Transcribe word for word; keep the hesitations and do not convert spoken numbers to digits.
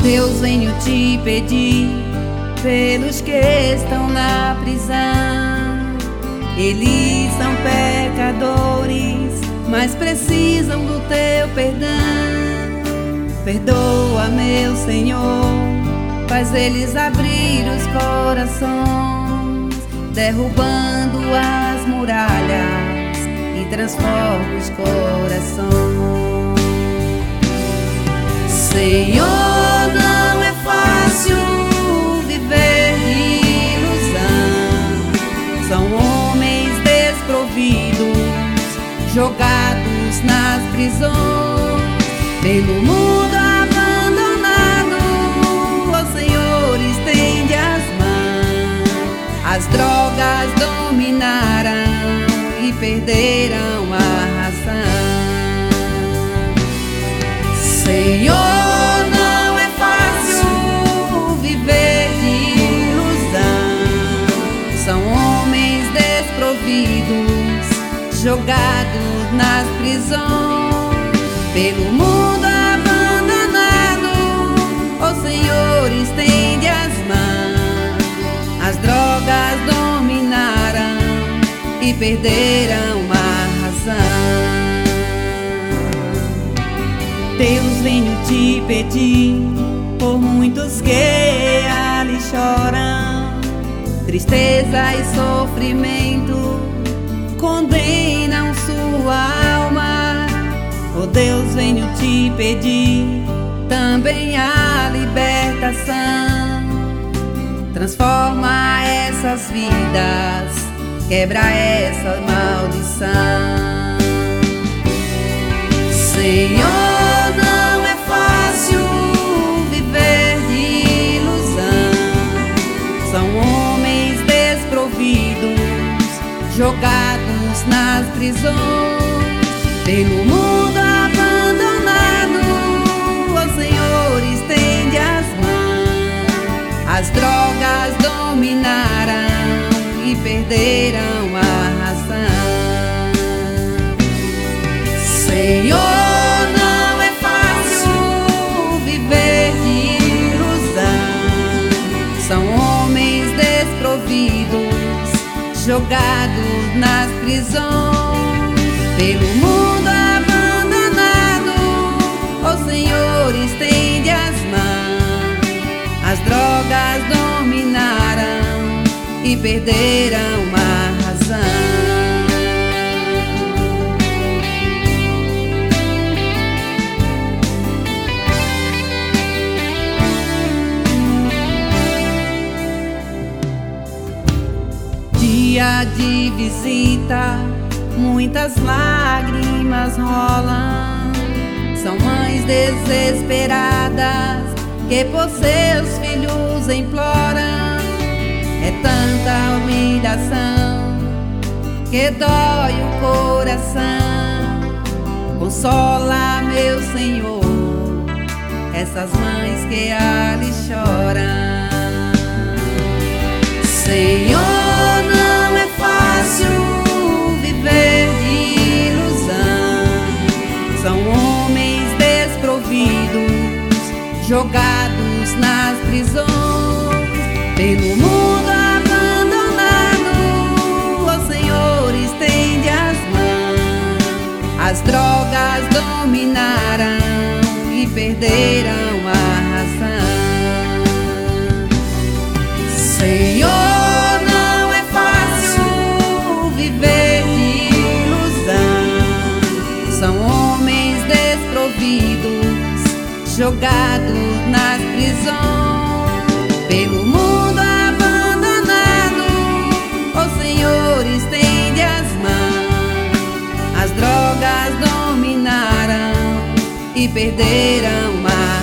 Deus, venho te pedir pelos que estão na prisão. Eles são pecadores, mas precisam do teu perdão. Perdoa, meu Senhor, faz eles abrir os corações, derrubando as muralhas e transforma os corações. Senhor, não é fácil viver de ilusão. São homens desprovidos, jogados nas prisões, pelo mundo abandonado. Ó Senhor, estende as mãos. As drogas dominaram e perderam a razão. Senhor, não é fácil viver de ilusão. São homens desprovidos, jogados nas prisões, pelo mundo abandonado. Ó Senhor, estende as mãos. As drogas dominaram e perderam a razão. Deus, venho te pedir por muitos que ali choram. Tristeza e sofrimento condenam sua alma. Oh Deus, venho te pedir também a libertação. Transforma essas vidas, quebra essa maldição. Senhor, não é fácil viver de ilusão. São homens desprovidos, jogados nas prisões, pelo mundo abandonado. Ó Senhor, estende as mãos. As drogas dominaram e perderam a razão. Senhor, não é fácil viver de ilusão. São homens desprovidos, jogados nas prisões, pelo mundo abandonado. Ó Senhor, estende as mãos. As drogas dominaram e perderam a razão. Dia de visita, muitas lágrimas rolam. São mães desesperadas que por seus filhos imploram. É tanta humilhação que dói o coração. Consola, meu Senhor, essas mães que ali choram. Senhor, não é fácil viver de ilusão. São homens desprovidos, jogados nas prisões, pelo mundo abandonado. Ó Senhor, estende as mãos. As drogas dominaram e perderam a razão. Senhor, não é fácil viver de ilusão. São homens desprovidos, jogados nas prisões, pelo mundo abandonado. Ó Senhor, estende as mãos. As drogas dominaram e perderam a